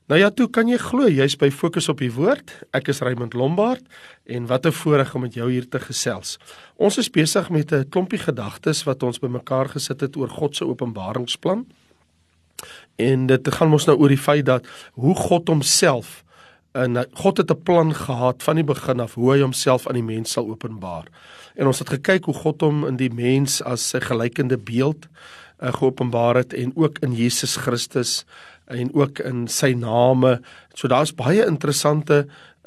Nou ja, toe kan jy glo, jy's by Fokus op die Woord. Ek is Raymond Lombard en wat 'n voorreg om met jou hier te gesels. Ons is besig met 'n klompie gedagtes wat ons bymekaar gesit het oor God se openbaringsplan. En dit gaan ons nou oor die feit dat hoe God homself, en God het 'n plan gehad van die begin af, hoe hy homself aan die mens sal openbaar. En ons het gekyk hoe God hom in die mens as sy gelykende beeld geopenbaar het, en ook in Jesus Christus, en ook in sy name. So daar's baie interessante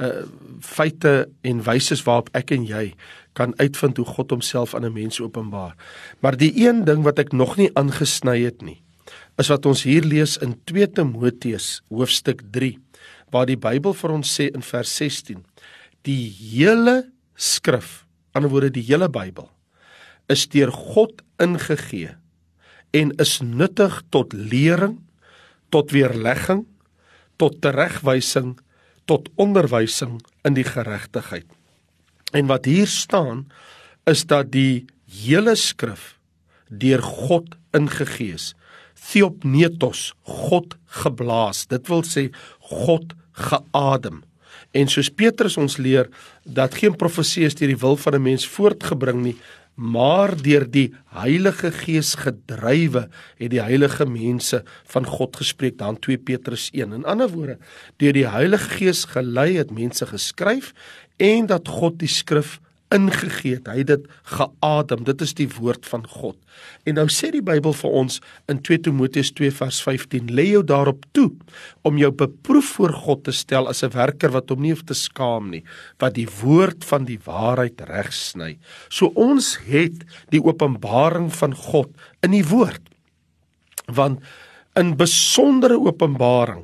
feite en wyses waarop ek en jy kan uitvind hoe God homself aan 'n mens openbaar. Maar die een ding wat ek nog nie aangesny het nie, is wat ons hier lees in 2 Timoteus hoofstuk 3, waar die Bybel vir ons sê in vers 16, die hele skrif, aan die ander woorde die hele Bybel, is deur God ingegee en is nuttig tot lering, tot weerlegging, tot teregwysing, tot onderwysing in die geregtigheid. En wat hier staan, is dat die hele skrif deur God ingegee is. Theopneustos, God geblaas, dit wil sê God geadem. En soos Petrus ons leer, dat geen profesie is deur die wil van 'n mens voortgebring nie, maar deur die Heilige Gees gedrywe het die heilige mense van God gespreek, dan 2 Petrus 1. In ander woorde, deur die Heilige Gees gelei het mense geskryf, en dat God die skrif ingegee het, hy het dit geadem, dit is die woord van God. En nou sê die Bybel vir ons in 2 Timoteus 2 vers 15, lê jou daarop toe, om jou beproef voor God te stel as 'n werker wat hom nie hoef te skaam nie, wat die woord van die waarheid regsny. So ons het die openbaring van God in die woord, want in besondere openbaring,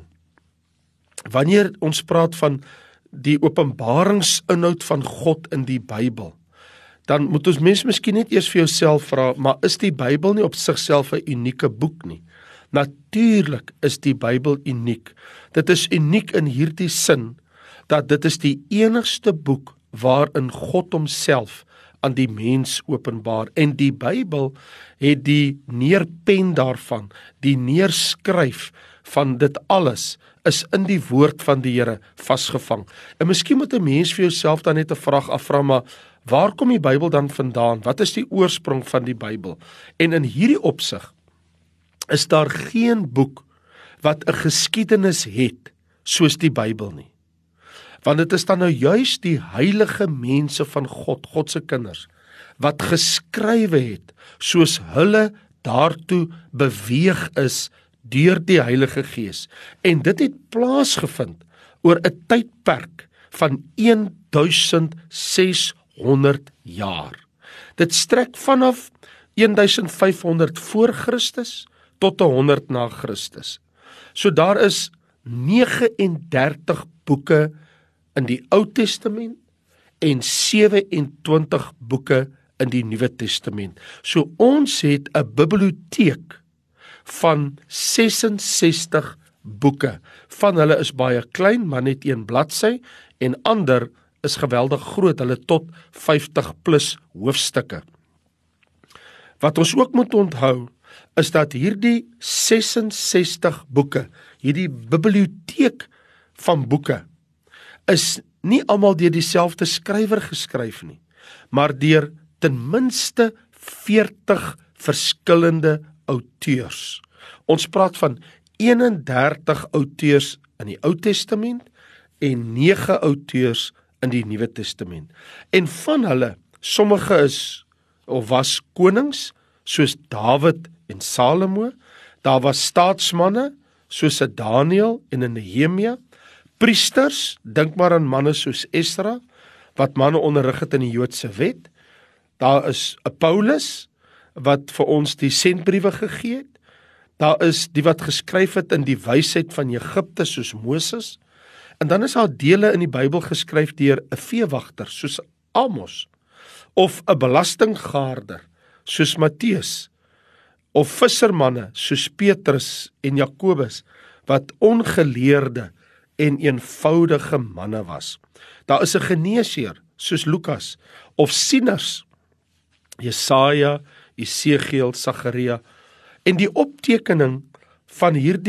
wanneer ons praat van die openbaringsinhoud van God in die Bybel, dan moet ons mens miskien net eers vir jouself vra, maar is die Bybel nie op sigself 'n unieke boek nie? Natuurlik is die Bybel uniek. Dit is uniek in hierdie sin, dat dit is die enigste boek waarin God homself aan die mens openbaar. En die Bybel het die neerpen daarvan, die neerskryf van dit alles, is in die woord van die Here vasgevang. En miskien moet 'n mens vir jouself dan net 'n vraag afvra, maar waar kom die Bybel dan vandaan? Wat is die oorsprong van die Bybel? En in hierdie opsig is daar geen boek wat 'n geskiedenis het soos die Bybel nie. Want dit is dan nou juis die heilige mense van God, God se kinders, wat geskrywe het soos hulle daartoe beweeg is deur die Heilige Gees. En dit het plaasgevind oor 'n tydperk van 1600 jaar. Dit strek vanaf 1500 voor Christus tot 100 na Christus. So daar is 39 boeke in die Ou Testament en 27 boeke in die Nuwe Testament. So ons het 'n biblioteek van 66 boeke. Van hulle is baie klein, maar net 1 bladsy, en ander is geweldig groot, hulle tot 50 plus hoofstukke. Wat ons ook moet onthou, is dat hierdie 66 boeke, hierdie biblioteek van boeke, is nie almal deur dieselfde skrywer geskryf nie, maar deur ten minste 40 verskillende auteurs. Ons praat van 31 auteurs in die Ou Testament en 9 auteurs in die Nuwe Testament. En van hulle, sommige is of was konings soos Dawid en Salomo, daar was staatsmanne soos 'n Daniël en 'n Nehemia, priesters, dink maar aan manne soos Esra, wat manne onderrig het in die Joodse wet. Daar is 'n Paulus, wat vir ons die sendbriewe gegee het. Daar is die wat geskryf het in die wysheid van Egipte soos Moses. En dan is daar dele in die Bybel geskryf deur 'n veewagter soos Amos, of 'n belastinggaarder soos Matteus, of vissermanne soos Petrus en Jakobus, wat ongeleerde en eenvoudige manne was. Daar is 'n geneesheer soos Lukas, of sieners, Jesaja, Esegiel, Sagaria, en die optekening van hierdie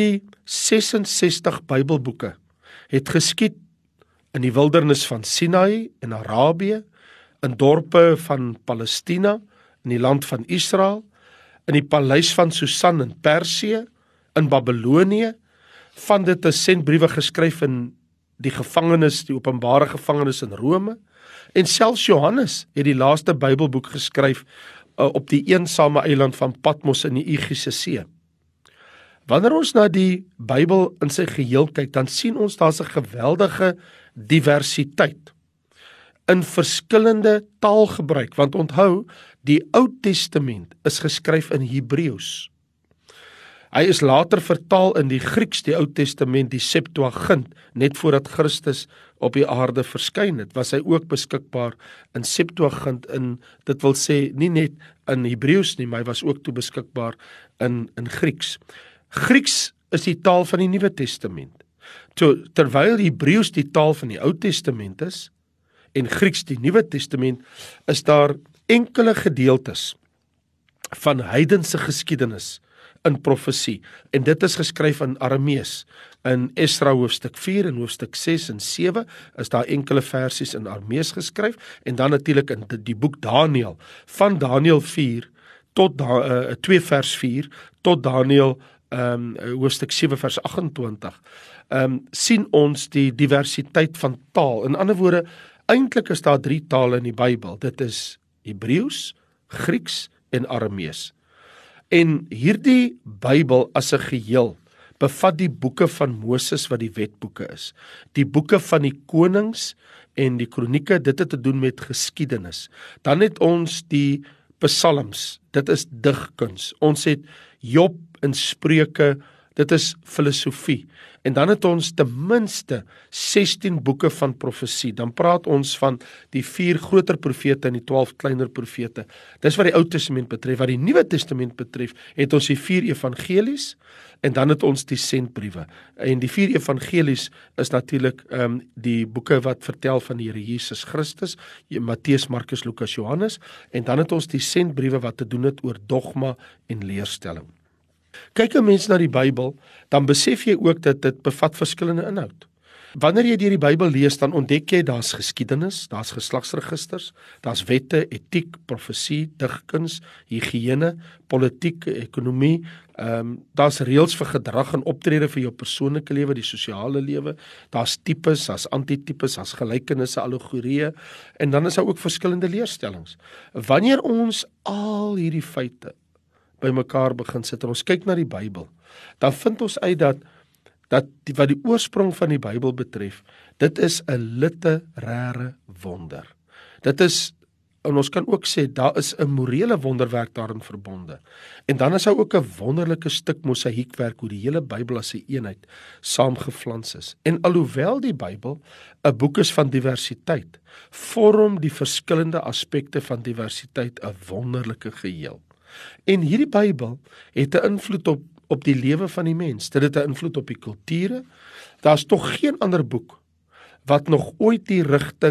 66 Bybelboeke het geskied in die wildernis van Sinai in Arabië, in dorpe van Palestina, in die land van Israel, in die paleis van Susan in Persië, in Babylonië. Van dit is sendbriewe geskryf in die gevangenis, die openbare gevangenis in Rome. En selfs Johannes het die laaste Bybelboek geskryf op die eensame eiland van Patmos in die Egeiese See. Wanneer ons na die Bybel in sy geheel kyk, dan sien ons daar's 'n geweldige diversiteit in verskillende taalgebruik, want onthou, die Ou Testament is geskryf in Hebreëus. Hy is later vertaal in die Grieks, die Ou Testament, die Septuagint, net voordat Christus op die aarde verskyn het, was hy ook beskikbaar in Septuagint, dit wil sê, nie net in Hebreëus nie, maar hy was ook toe beskikbaar in Grieks. Grieks is die taal van die Nuwe Testament, terwyl Hebreëus die taal van die Ou Testament is, en Grieks die Nuwe Testament, is daar enkele gedeeltes van heidense geskiedenis in profesie, en dit is geskryf in Aramees. In Esra hoofstuk 4 en hoofstuk 6 en 7 is daar enkele versies in Aramees geskryf, en dan natuurlik in die boek Daniël, van Daniël 4 tot 2 vers 4 tot Daniël hoofstuk 7 vers 28, sien ons die diversiteit van taal. In ander woorde, eintlik is daar 3 tale in die Bybel. Dit is Hebreëus, Grieks en Aramees. En hierdie Bybel as 'n geheel bevat die boeke van Moses wat die wetboeke is, die boeke van die konings en die kronieke, dit het te doen met geskiedenis. Dan het ons die psalms, dit is digkuns. Ons het Job en Spreuke, dit is filosofie. En dan het ons ten minste 16 boeke van profesie. Dan praat ons van die 4 groter profete en die 12 kleiner profete. Dis wat die Ou Testament betref. Wat die Nuwe Testament betref, het ons die 4 evangelies en dan het ons die sendbriewe. En die 4 evangelies is natuurlik die boeke wat vertel van die Here Jesus Christus, Matteus, Markus, Lukas, Johannes, en dan het ons die sendbriewe wat te doen het oor dogma en leerstelling. Kyk 'n mens na die Bybel, dan besef jy ook dat dit bevat verskillende inhoud. Wanneer jy deur die Bybel lees, dan ontdek jy daar's geskiedenis, daar's geslagsregisters, daar's wette, etiek, profesie, digkuns, higiëne, politiek, ekonomie, daar's reëls vir gedrag en optrede vir jou persoonlike lewe, die sosiale lewe, daar's tipes, daar's antitipes, daar's gelykenisse, allegorieë, en dan is daar ook verskillende leerstellings. Wanneer ons al hierdie feite by mekaar begin sit en ons kyk na die Bybel, dan vind ons uit dat wat die oorsprong van die Bybel betref, dit is 'n literêre wonder. Dit is, en ons kan ook sê, daar is 'n morele wonderwerk daarin verbonde. En dan is daar ook 'n wonderlike stuk mosaïekwerk hoe die hele Bybel as 'n eenheid saamgeflans is. En alhoewel die Bybel 'n boek is van diversiteit, vorm die verskillende aspekte van diversiteit 'n wonderlike geheel. En hierdie Bybel het 'n invloed op die lewe van die mens. Dit het 'n invloed op die kulture. Daar's tog geen ander boek wat nog ooit die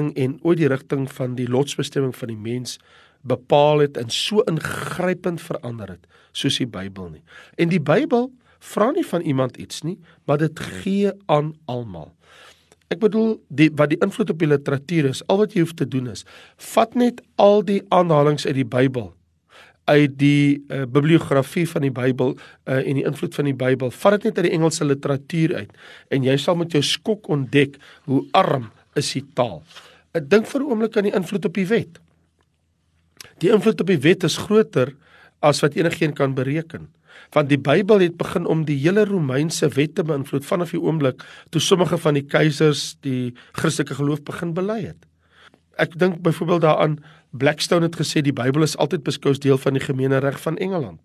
rigting van die lotsbestemming van die mens bepaal het en so ingrypend verander het soos die Bybel nie. En die Bybel vra nie van iemand iets nie, maar dit gee aan almal. Ek bedoel, wat die invloed op die literatuur is, al wat jy hoef te doen is, vat net al die aanhalings uit die Bybel, uit die bibliografie van die Bybel en die invloed van die Bybel, vat dit net uit die Engelse literatuur uit, en jy sal met jou skok ontdek hoe arm is die taal. Ek dink vir 'n oomblik aan die invloed op die wet. Die invloed op die wet is groter as wat enigeen kan bereken. Want die Bybel het begin om die hele Romeinse wet te beïnvloed vanaf die oomblik toe sommige van die keisers die Christelike geloof begin bely het. Ek dink byvoorbeeld daaraan, Blackstone het gesê die Bybel is altyd beskou as deel van die gemeenereg van Engeland.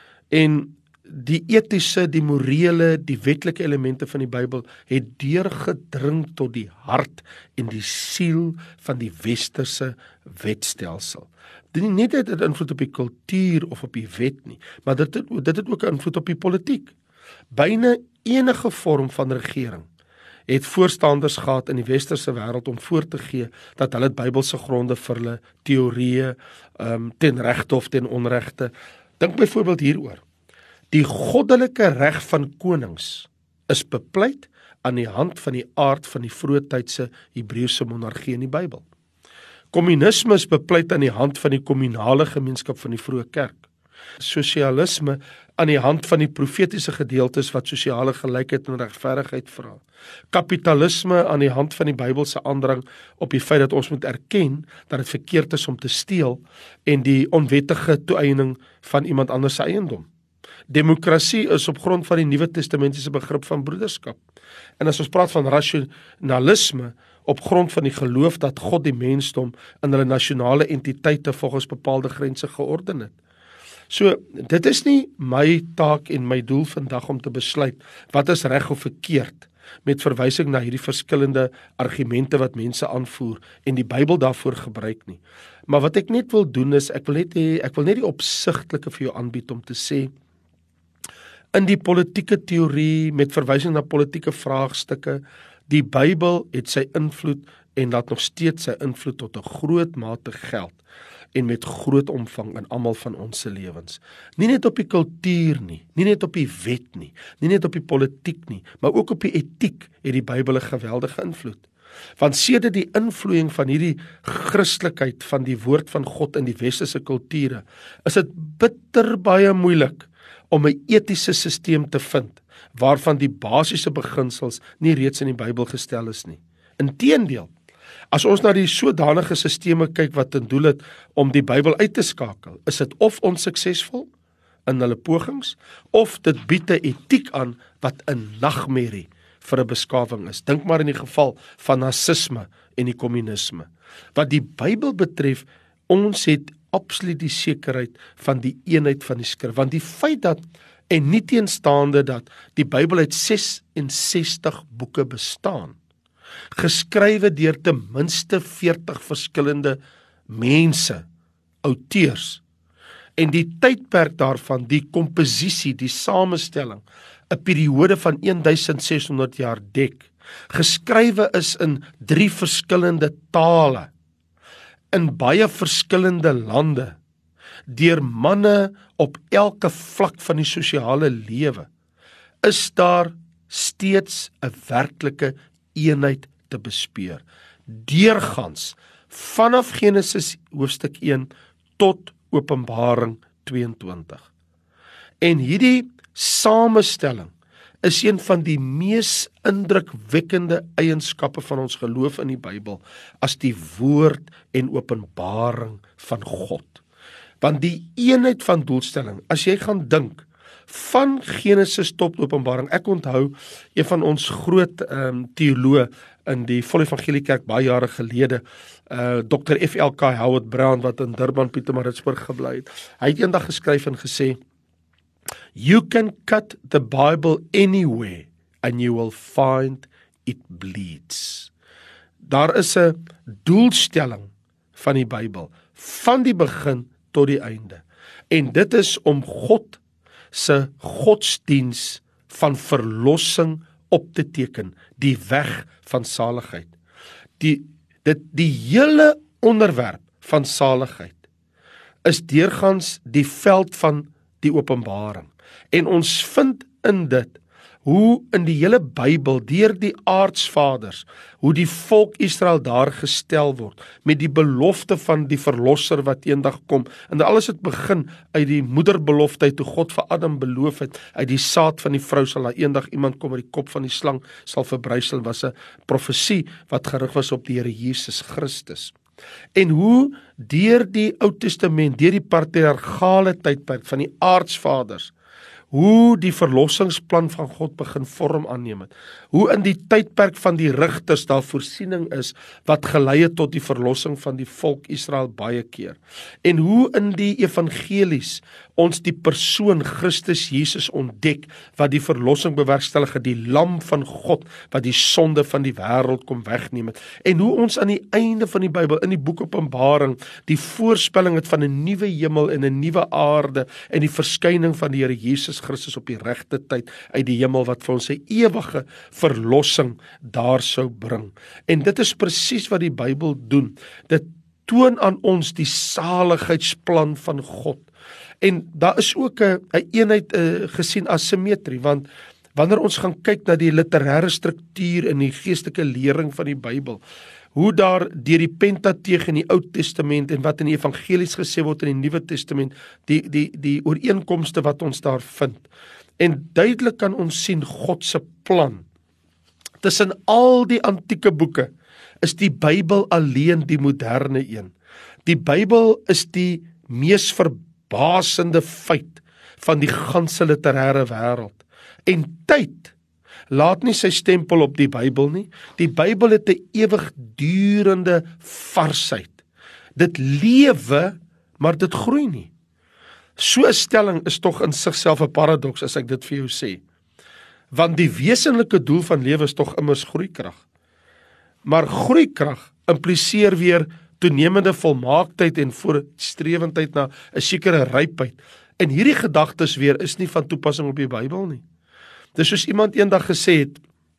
En die etiese, die morele, die wetlike elemente van die Bybel het deurgedring tot die hart en die siel van die westerse wetstelsel. Dit nie net 'n invloed op die kultuur of op die wet nie, maar dit het ook 'n invloed op die politiek. Byna enige vorm van regering het voorstanders gehad in die westerse wêreld om voor te gee dat hulle Bybelse gronde vir hulle teorieë ten regte of ten onregte. Dink byvoorbeeld hieroor. Die goddelike reg van konings is bepleit aan die hand van die aard van die vroegtydse Hebreëse monargie in die Bybel. Kommunisme is bepleit aan die hand van die kommunale gemeenskap van die vroeë kerk. Sosialisme aan die hand van die profetiese gedeeltes wat sosiale gelykheid en regverdigheid vra. Kapitalisme aan die hand van die Bybelse aandrang op die feit dat ons moet erken dat dit verkeerd is om te steel en die onwettige toeëiening van iemand anders se eiendom. Demokrasie is op grond van die Nuwe Testamentiese begrip van broederskap. En as ons praat van rasionalisme, op grond van die geloof dat God die mensdom in hulle nasionale entiteite volgens bepaalde grense georden het. So, dit is nie my taak en my doel vandag om te besluit wat is reg of verkeerd, met verwysing na hierdie verskillende argumente wat mense aanvoer en die Bybel daarvoor gebruik nie. Maar wat ek net wil doen is, ek wil net die opsigtelike vir jou aanbied om te sê, in die politieke teorie, met verwysing na politieke vraagstukke, die Bybel het sy invloed en laat nog steeds sy invloed tot 'n groot mate geld en met groot omvang in almal van ons se lewens. Nie net op die kultuur nie, nie net op die wet nie, nie net op die politiek nie, maar ook op die etiek het die Bybel 'n geweldige invloed. Want sedert die invloeiing van hierdie Christelikheid van die woord van God in die westerse kulture, is dit bitter baie moeilik om 'n etiese sisteem te vind waarvan die basiese beginsels nie reeds in die Bybel gestel is nie. Inteendeel, as ons na die sodanige sisteme kyk wat ten doel het om die Bybel uit te skakel, is dit of onsuksesvol in hulle pogings, of dit bied 'n etiek aan wat 'n nagmerrie vir 'n beskawing is. Dink maar in die geval van nasisme en die kommunisme. Wat die Bybel betref, ons het absoluut die sekerheid van die eenheid van die skrif, want die feit dat, en nie teenstaande dat die Bybel uit 66 boeke bestaan, geskrywe deur ten minste 40 verskillende mense, auteurs, en die tydperk daarvan, die komposisie, die samestelling, 'n periode van 1600 jaar dek, geskrywe is in 3 verskillende tale, in baie verskillende lande, deur manne op elke vlak van die sosiale lewe, is daar steeds 'n werklike eenheid te bespeur. Deurgangs, vanaf Genesis hoofstuk 1 tot Openbaring 22. En hierdie samestelling is een van die mees indrukwekkende eienskappe van ons geloof in die Bybel, as die woord en openbaring van God. Want die eenheid van doelstelling, as jy gaan dink, van Genesis tot Openbaring, ek onthou, een van ons groot teoloë in die Volle Evangelie Kerk baie jare gelede, Dr. F.L.K. Howard Brown, wat in Durban, Pietermaritzburg gebly het, hy het eendag geskryf en gesê, "You can cut the Bible anywhere and you will find it bleeds." Daar is 'n doelstelling van die Bybel, van die begin tot die einde. En dit is om God se godsdiens van verlossing op te teken, die weg van saligheid. Die hele onderwerp van saligheid is deurgangs die veld van die openbaring. En ons vind in dit hoe in die hele Bybel deur die aardsvaders, hoe die volk Israel daar gestel word, met die belofte van die verlosser wat eendag kom, en alles het begin uit die moederbelofte, toe God vir Adam beloof het, uit die saad van die vrou sal daar eendag iemand kom, wat die kop van die slang sal verbrysel, was 'n profesie wat gerig was op die Here Jesus Christus. En hoe deur die Ou Testament, deur die patriargale tydperk van die aardsvaders, hoe die verlossingsplan van God begin vorm aanneem het, hoe in die tydperk van die rigters daar voorsiening is, wat gelei het tot die verlossing van die volk Israel baie keer, en hoe in die evangelies ons die persoon Christus Jesus ontdek, wat die verlossing bewerkstellig het, die lam van God, wat die sonde van die wêreld kom wegneem het, en hoe ons aan die einde van die Bybel, in die boek Openbaring, die voorspelling het van 'n nuwe hemel en 'n nuwe aarde, en die verskyning van die Here Jesus Christus op die regte tyd uit die hemel, wat vir ons 'n ewige verlossing daar sou bring. En dit is presies wat die Bybel doen. Dit toon aan ons die saligheidsplan van God. En daar is ook 'n eenheid gesien as simmetrie, want Wanneer ons gaan kyk na die literêre struktuur en die geestelike lering van die Bybel, hoe daar deur die Pentateeg in die Ou Testament en wat in die evangelies gesê word in die Nuwe Testament, die ooreenkomste wat ons daar vind. En duidelik kan ons sien God se plan. Tussen al die antieke boeke is die Bybel alleen die moderne een. Die Bybel is die mees verbasende feit van die ganse literêre wêreld. En tyd laat nie sy stempel op die Bybel nie. Die Bybel het 'n ewigdurende varsheid. Dit lewe, maar dit groei nie. So 'n stelling is tog in sigself 'n paradoks as ek dit vir jou sê. Want die wesenlike doel van lewe is tog immers groeikrag. Maar groeikrag impliseer weer toenemende volmaaktheid en voorstrewendheid na 'n sekere rypheid. En hierdie gedagtes weer is nie van toepassing op die Bybel nie. Dis soos iemand eendag gesê het,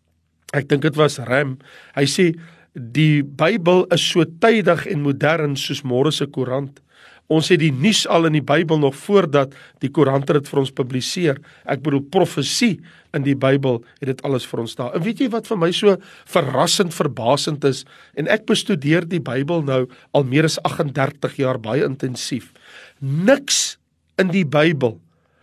ek dink dit was Ram, hy sê, die Bybel is so tydig en modern soos môre se koerant. Ons het die nuus al in die Bybel nog voordat die koerante dit vir ons publiseer. Ek bedoel, profesie in die Bybel het dit alles vir ons daar. En weet jy wat vir my so verrassend, verbasend is? En ek bestudeer die Bybel nou al meer as 38 jaar baie intensief. Niks in die Bybel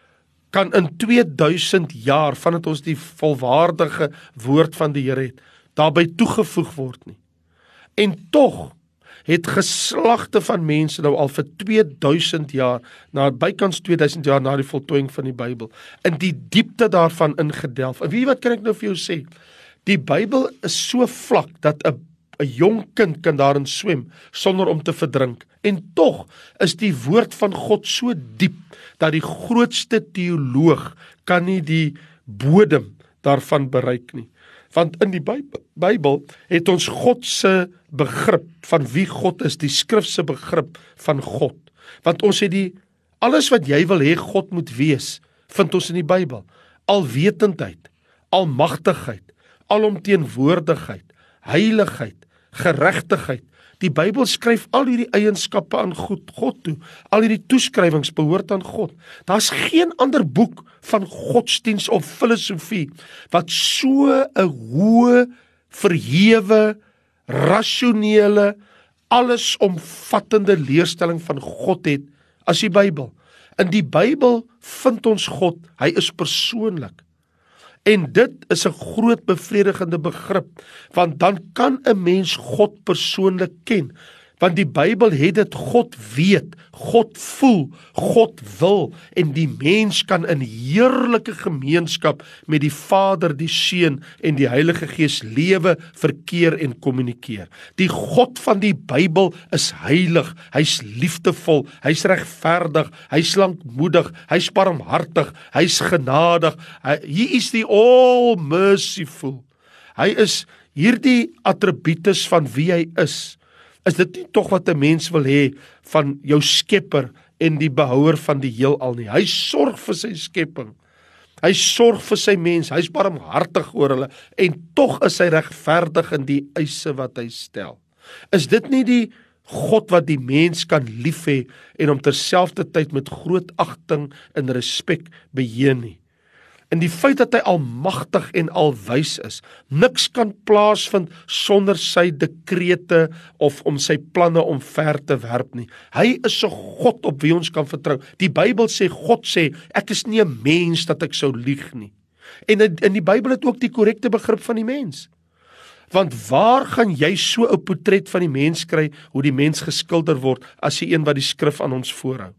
kan in 2000 jaar, vandat ons die volwaardige woord van die Here het, daarbey toegevoeg word nie. En tog het geslagte van mense nou al vir 2000 jaar, bykans 2000 jaar na die voltooiing van die Bybel, in die diepte daarvan ingedelf. En weet jy wat kan ek nou vir jou sê? Die Bybel is so vlak dat 'n jong kind kan daarin swem sonder om te verdrink. En tog is die woord van God so diep dat die grootste teoloog kan nie die bodem daarvan bereik nie. Want in die Bybel het ons God se begrip van wie God is, die skrif se begrip van God. Want ons het alles wat jy wil hê God moet wees, vind ons in die Bybel. Alwetendheid, almagtigheid, alomteenwoordigheid, heiligheid, geregtigheid. Die Bybel skryf al hierdie eienskappe aan God toe. Al hierdie toeskrywings behoort aan God. Daar's geen ander boek van godsdiens of filosofie wat so 'n hoë, verhewe, rasionele, allesomvattende leerstelling van God het as die Bybel. In die Bybel vind ons God, hy is persoonlik. En dit is 'n groot bevredigende begrip, want dan kan 'n mens God persoonlik ken. Want die Bybel het dit, God weet, God voel, God wil, en die mens kan in heerlike gemeenskap met die Vader, die Seun en die Heilige Gees lewe, verkeer en kommunikeer. Die God van die Bybel is heilig, hy's liefdevol, hy's regverdig, hy's lankmoedig, hy's barmhartig, hy's genadig, he is the all merciful. Hy is hierdie attributes van wie hy is. Is dit nie tog wat 'n mens wil hê van jou skepper en die behouer van die heelal nie? Hy sorg vir sy skepping. Hy sorg vir sy mens, hy's barmhartig oor hulle en tog is hy regverdig in die eise wat hy stel. Is dit nie die God wat die mens kan lief hê en hom terselfdertyd met groot agting en respek beheer nie? En die feit dat hy almagtig en alwys is, niks kan plaasvind sonder sy dekrete of om sy planne omver te werp nie. Hy is 'n God op wie ons kan vertrou. Die Bybel sê, God sê, ek is nie 'n mens dat ek sou lieg nie. En in die Bybel het ook die korrekte begrip van die mens. Want waar gaan jy so 'n portret van die mens kry, hoe die mens geskilder word, as die een wat die skrif aan ons voorhou?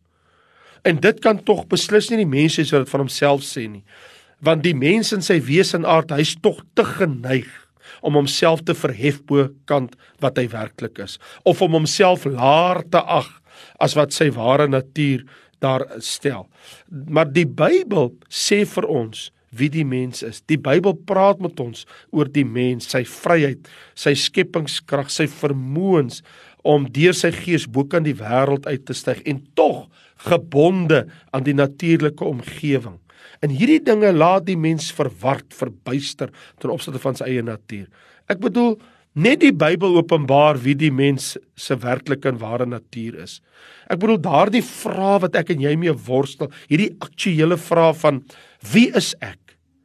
En dit kan tog beslis nie die mens wees wat dit van homself sê nie. Want die mens in sy wese en aard, hy is tog te geneig om homself te verhef bo kant wat hy werklik is, of om homself laer te ag as wat sy ware natuur daar stel. Maar die Bybel sê vir ons wie die mens is. Die Bybel praat met ons oor die mens, sy vryheid, sy skepingskrag, sy vermoëns om deur sy gees bo kan die wêreld uit te styg en tog gebonde aan die natuurlike omgewing. En hierdie dinge laat die mens verward, verbuister ten opsigte van sy eie natuur. Ek bedoel, net die Bybel openbaar wie die mens se werklike en ware natuur is. Ek bedoel, daardie vraag wat ek en jy mee worstel, hierdie aktuele vraag van wie is ek?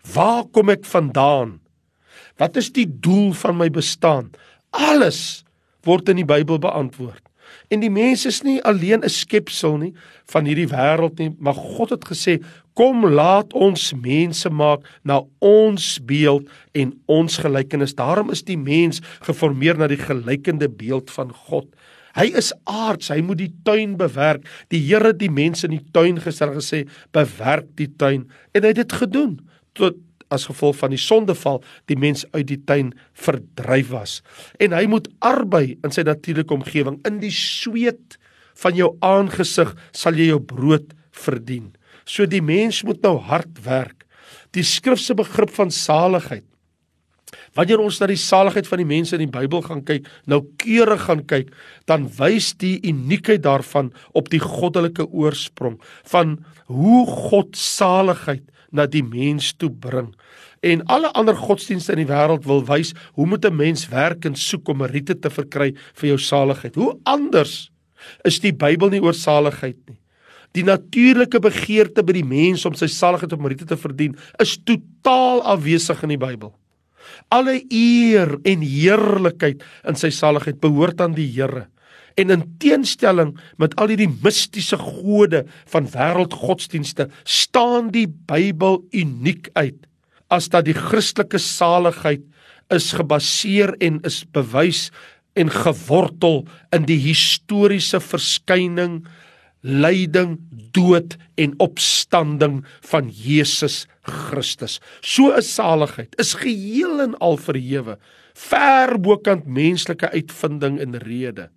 Waar kom ek vandaan? Wat is die doel van my bestaan? Alles word in die Bybel beantwoord. En die mens is nie alleen 'n skepsel nie van hierdie wêreld nie, maar God het gesê, kom laat ons mense maak na ons beeld en ons gelykenis. Daarom is die mens geformeer na die gelykende beeld van God. Hy is aards, hy moet die tuin bewerk. Die Here het die mense in die tuin gesê, bewerk die tuin. En hy het dit gedoen, tot as gevolg van die sondeval, die mens uit die tuin verdryf was. En hy moet arbei in sy natuurlike omgewing. In die sweet van jou aangesig sal jy jou brood verdien. So die mens moet nou hard werk. Die skrif se begrip van saligheid. Wanneer ons na die saligheid van die mense in die Bybel gaan kyk, noukeurig gaan kyk, dan wys die uniekheid daarvan op die goddelike oorsprong, van hoe God saligheid na die mens toe bring. En alle ander godsdienste in die wêreld wil wys, hoe moet 'n mens werk en soek om meriete te verkry vir jou saligheid? Hoe anders is die Bybel nie oor saligheid nie? Die natuurlike begeerte by die mens om sy saligheid op meriete te verdien, is totaal afwesig in die Bybel. Alle eer en heerlikheid in sy saligheid behoort aan die Here. En in teenstelling met al hierdie mistiese gode van wêreldgodsdienste, staan die Bybel uniek uit, as dat die Christelike saligheid is gebaseer en is bewys en gewortel in die historiese verskyning, lyding, dood en opstanding van Jesus Christus. So 'n saligheid is geheel en al verhewe, ver bokant menslike uitvinding en rede.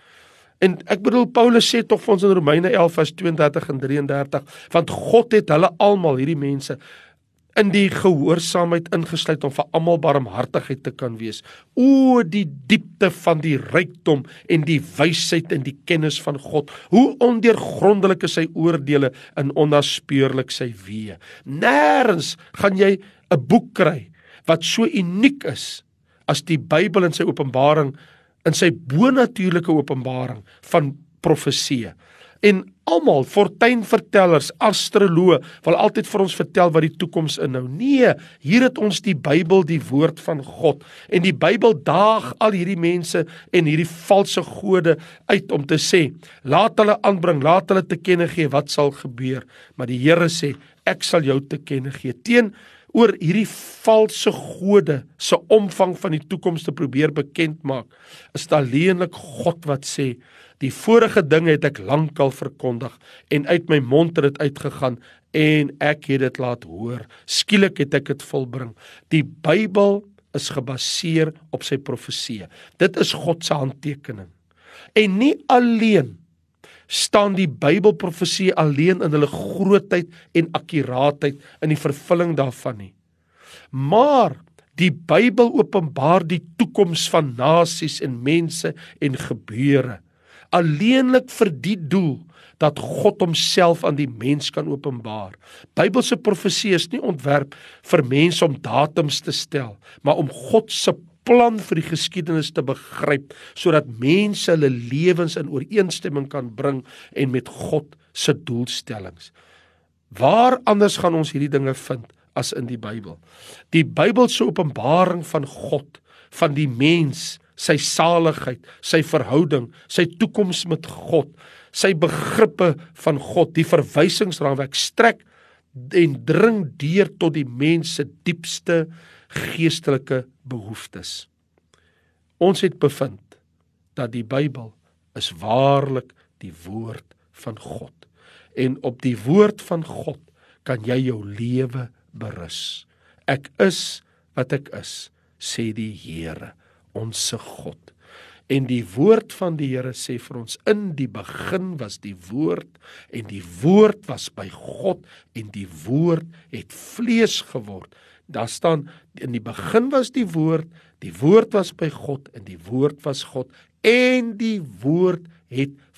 En ek bedoel, Paulus sê tog vir ons in Romeine 11 vers 32 en 33, want God het hulle almal, hierdie mense, in die gehoorsaamheid ingesluit om vir almal barmhartigheid te kan wees. O, die diepte van die rykdom en die wysheid en die kennis van God. Hoe ondeurgrondelik is sy oordeele en onnaspeurlik sy weë. Nêrens gaan jy 'n boek kry wat so uniek is as die Bybel in sy openbaring, in sy bonatuurlike openbaring van profeseë. En almal, fortuinvertellers, astroloë, wil altyd vir ons vertel wat die toekoms inhou. Nee, hier het ons die Bybel, die woord van God. En die Bybel daag al hierdie mense en hierdie valse gode uit om te sê, laat hulle aanbring, laat hulle te kenne gee wat sal gebeur. Maar die Here sê, ek sal jou te kenne gee. Oor hierdie valse gode se omvang van die toekoms te probeer bekend maak, is dit alleenlik God wat sê, die vorige dinge het ek lankal verkondig en uit my mond het dit uitgegaan en ek het dit laat hoor. Skielik het ek dit volbring. Die Bybel is gebaseer op sy profeseë. Dit is God se handtekening. En nie alleen staan die Bybelprofeseë alleen in hulle grootheid en akkuraatheid in die vervulling daarvan nie. Maar die Bybel openbaar die toekoms van nasies en mense en gebeure. Alleenlik vir die doel dat God homself aan die mens kan openbaar. Bybelse profeseë is nie ontwerp vir mense om datums te stel, maar om God se plan vir die geskiedenis te begryp, sodat mense hulle lewens in ooreenstemming kan bring en met God se doelstellings. Waar anders gaan ons hierdie dinge vind as in die Bybel? Die Bybel se openbaring van God, van die mens, sy saligheid, sy verhouding, sy toekoms met God, sy begrippe van God, die verwysingsraamwerk strek en dring deur tot die mens se diepste geestelike behoeftes. Ons het bevind dat die Bybel is waarlik die woord van God. En op die woord van God kan jy jou lewe berus. Ek is wat ek is, sê die Here, onse God. En die woord van die Here sê vir ons, in die begin was die woord, en die woord was by God, en die woord het vlees geword. Daar staan, in die begin was die woord was by God, en die woord was God, en die woord het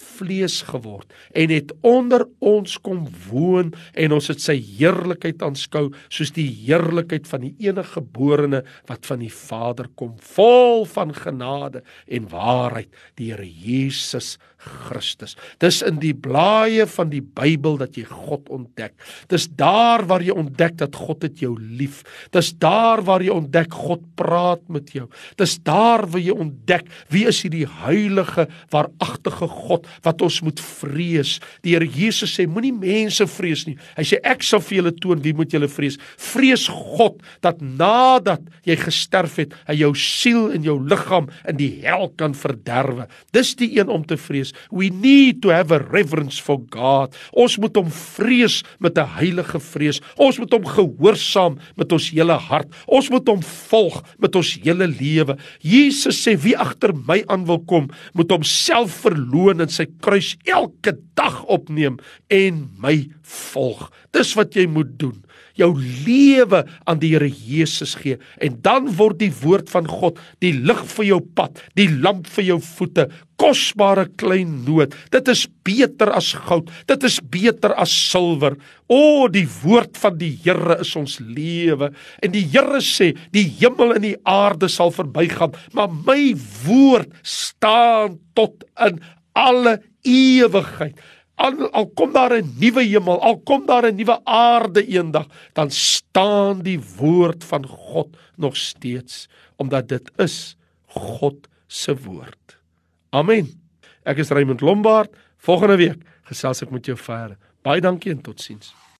vlees geword en het onder ons kom woon en ons het sy heerlikheid aanskou soos die heerlikheid van die enige geborene wat van die Vader kom, vol van genade en waarheid, die Here Jesus Christus. Dis in die blaaie van die Bybel dat jy God ontdek. Dis daar waar jy ontdek dat God het jou lief. Dis daar waar jy ontdek God praat met jou. Dis daar waar jy ontdek wie is hierdie heilige, waaragtige God wat ons moet vrees. Die Here Jesus sê, moenie mense vrees nie. Hy sê, ek sal vir julle toon wie moet julle vrees. Vrees God dat nadat jy gesterf het, hy jou siel en jou liggaam in die hel kan verderwe. Dis die een om te vrees. We need to have a reverence for God. Ons moet hom vrees met 'n heilige vrees. Ons moet hom gehoorsaam met ons hele hart. Ons moet hom volg met ons hele lewe. Jesus sê, wie agter my aan wil kom, moet homself verloon en sy kruis elke dag opneem en my volg. Dis wat jy moet doen. Jou lewe aan die Here Jesus gee en dan word die woord van God die lig vir jou pad, die lamp vir jou voete, kosbare klein noot. Dit is beter as goud, dit is beter as silwer. O, die woord van die Here is ons lewe. En die Here sê, die hemel en die aarde sal verbygaan, maar my woord staan tot in alle ewigheid. Al kom daar 'n nuwe hemel, al kom daar 'n nuwe aarde eendag, dan staan die woord van God nog steeds, omdat dit is God se woord. Amen. Ek is Raymond Lombard. Volgende week gesels ek met jou verder. Baie dankie en totsiens.